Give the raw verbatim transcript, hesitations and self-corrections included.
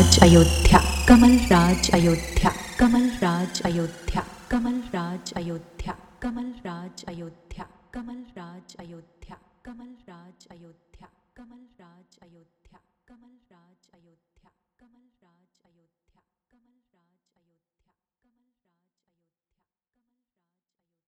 राज Ayodhya, कमल राज Ayodhya, कमल राज Ayodhya, कमल राज Ayodhya, कमल राज Ayodhya, कमल राज Ayodhya, कमल राज Ayodhya, कमल राज Ayodhya, कमल राज Ayodhya, कमल राज